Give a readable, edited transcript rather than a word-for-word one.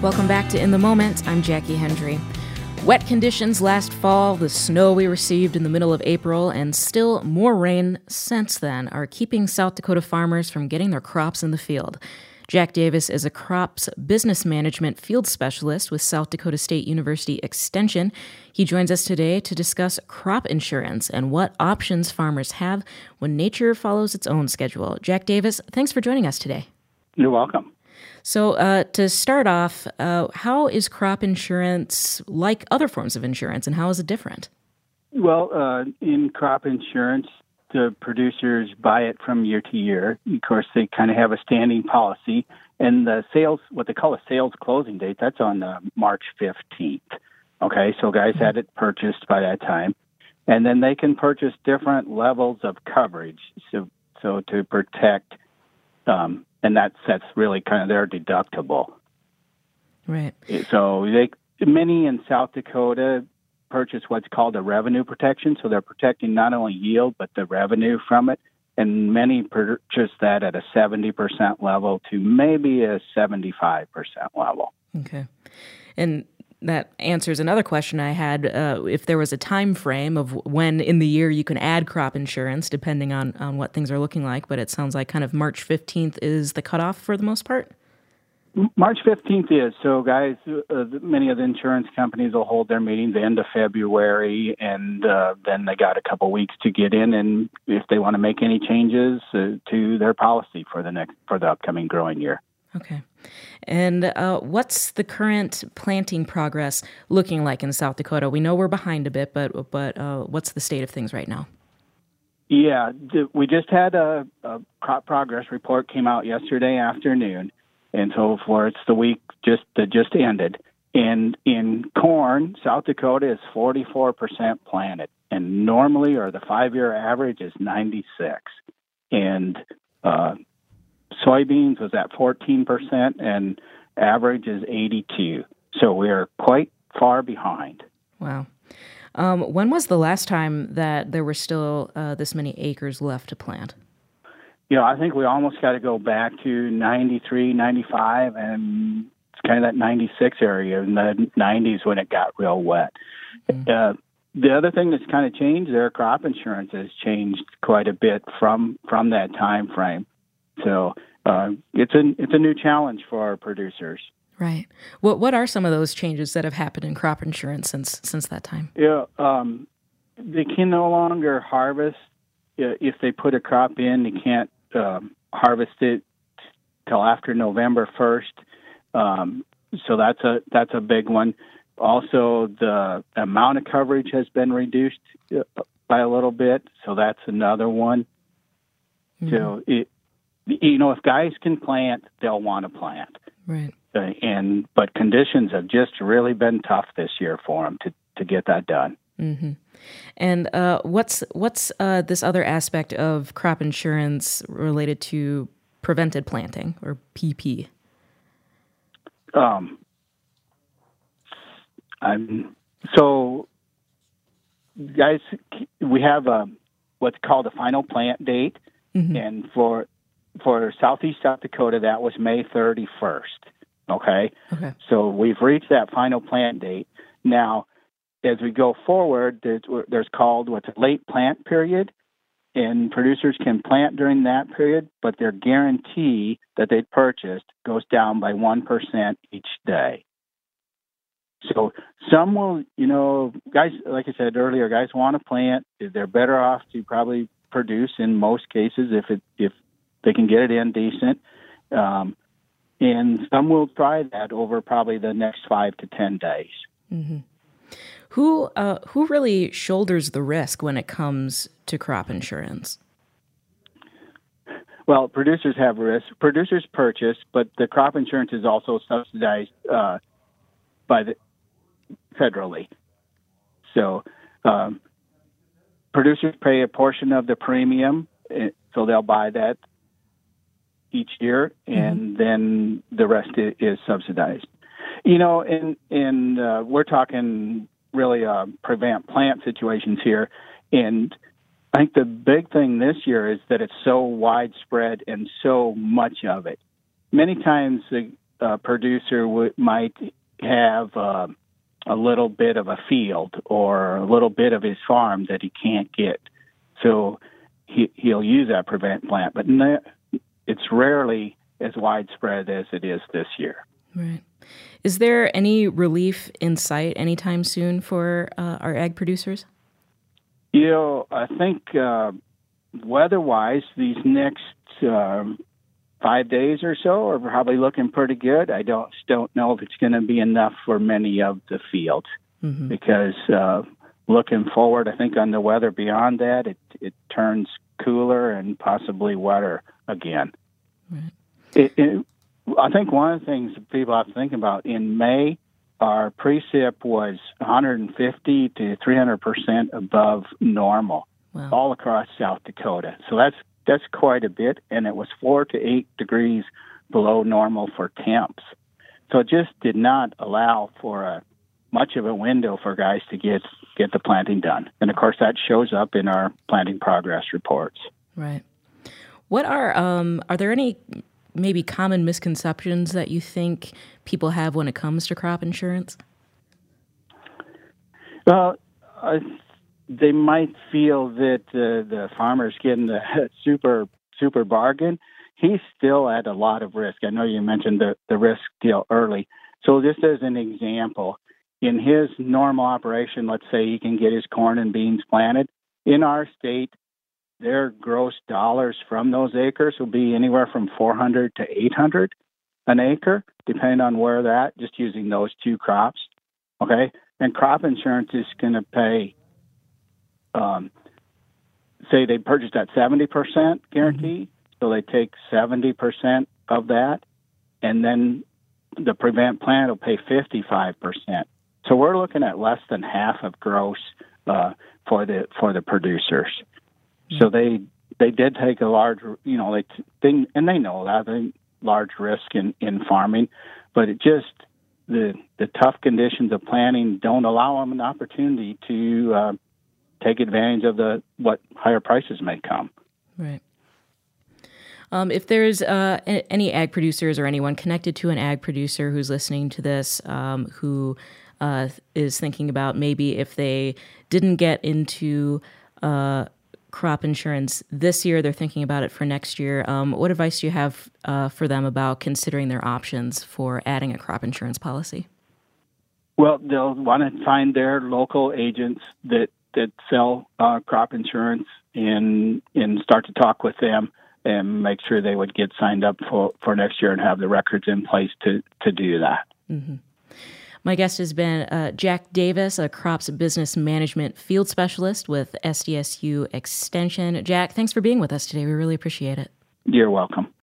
Welcome back to In the Moment. I'm Jackie Hendry. Wet conditions last fall, the snow we received in the middle of April, and still more rain since then are keeping South Dakota farmers from getting their crops in the field. Jack Davis is a crops business management field specialist with South Dakota State University Extension. He joins us today to discuss crop insurance and what options farmers have when nature follows its own schedule. Jack Davis, thanks for joining us today. You're welcome. So to start off, how is crop insurance like other forms of insurance, and how is it different? Well, in crop insurance, the producers buy it from year to year. Of course, they kind of have a standing policy, and the sales, what they call a sales closing date, that's on March 15th. Okay, so guys had it purchased by that time, and then they can purchase different levels of coverage, so to protect. And that's really kind of their deductible. Right. So many in South Dakota purchase what's called a revenue protection. So they're protecting not only yield, but the revenue from it. And many purchase that at a 70% level to maybe a 75% level. Okay. And that answers another question I had, if there was a time frame of when in the year you can add crop insurance, depending on what things are looking like, but it sounds like kind of March 15th is the cutoff for the most part? March 15th is. So, guys, many of the insurance companies will hold their meetings the end of February, and then they got a couple weeks to get in, and if they want to make any changes to their policy for the upcoming growing year. Okay. And what's the current planting progress looking like in South Dakota? We know we're behind a bit, but what's the state of things right now? Yeah, we just had a crop progress report came out yesterday afternoon, and so for it's the week that just ended. And in corn, South Dakota is 44% planted, and normally, or the 5-year average is 96. And soybeans was at 14%, and average is 82. So we're quite far behind. Wow. When was the last time that there were still this many acres left to plant? I think we almost got to go back to 93, 95, and it's kind of that 96 area in the 90s when it got real wet. Mm-hmm. The other thing that's kind of changed, their crop insurance has changed quite a bit from that time frame. So it's a new challenge for our producers. Right. What are some of those changes that have happened in crop insurance since that time? Yeah, they can no longer harvest if they put a crop in. They can't harvest it till after November 1st. So that's a big one. Also, the amount of coverage has been reduced by a little bit. So that's another one. Mm-hmm. So if guys can plant, they'll want to plant. Right. But conditions have just really been tough this year for them to get that done. Mm-hmm. And what's this other aspect of crop insurance related to prevented planting, or PP? So, guys, we have what's called a final plant date, mm-hmm. and for Southeast South Dakota, that was May 31st. Okay. So we've reached that final plant date. Now, as we go forward, there's called what's a late plant period, and producers can plant during that period, but their guarantee that they purchased goes down by 1% each day. So some will, guys, like I said earlier, guys want to plant. They're better off to probably produce in most cases if they can get it in decent. And some will try that over probably the next 5 to 10 days. Mm-hmm. Who really shoulders the risk when it comes to crop insurance? Well, producers have risk. Producers purchase, but the crop insurance is also subsidized by the federally. So producers pay a portion of the premium, so they'll buy that each year, and then the rest is subsidized. And we're talking really prevent plant situations here, and I think the big thing this year is that it's so widespread and so much of it. Many times producer might have a little bit of a field or a little bit of his farm that he can't get. So he'll use that prevent plant, but it's rarely as widespread as it is this year. Right. Is there any relief in sight anytime soon for our ag producers? I think weather-wise, these next 5 days or so are probably looking pretty good. I don't know if it's going to be enough for many of the fields because looking forward, I think on the weather beyond that, it turns cooler and possibly wetter again. Right. I think one of the things that people have to think about, in May, our precip was 150 to 300% above normal all across South Dakota. So that's quite a bit, and it was 4 to 8 degrees below normal for temps. So it just did not allow for much of a window for guys to get the planting done. And, of course, that shows up in our planting progress reports. Right. What are there any maybe common misconceptions that you think people have when it comes to crop insurance? Well, they might feel that the farmer's getting the super bargain. He's still at a lot of risk. I know you mentioned the risk deal early. So just as an example, in his normal operation, let's say he can get his corn and beans planted. In our state, their gross dollars from those acres will be anywhere from $400 to $800 an acre, depending on where they're at, just using those two crops. Okay? And crop insurance is going to pay, say they purchased at 70% guarantee, so they take 70% of that, and then the prevent plan will pay 55%. So we're looking at less than half of gross for the producers. So they did take a large, they know that large risk in farming, but it just the tough conditions of planting don't allow them an opportunity to take advantage of what higher prices may come. Right. If there's any ag producers or anyone connected to an ag producer who's listening to this, who is thinking about maybe if they didn't get into crop insurance this year, they're thinking about it for next year. What advice do you have for them about considering their options for adding a crop insurance policy? Well, they'll want to find their local agents that sell crop insurance and start to talk with them and make sure they would get signed up for next year and have the records in place to do that. Mm-hmm. My guest has been Jack Davis, a crops business management field specialist with SDSU Extension. Jack, thanks for being with us today. We really appreciate it. You're welcome.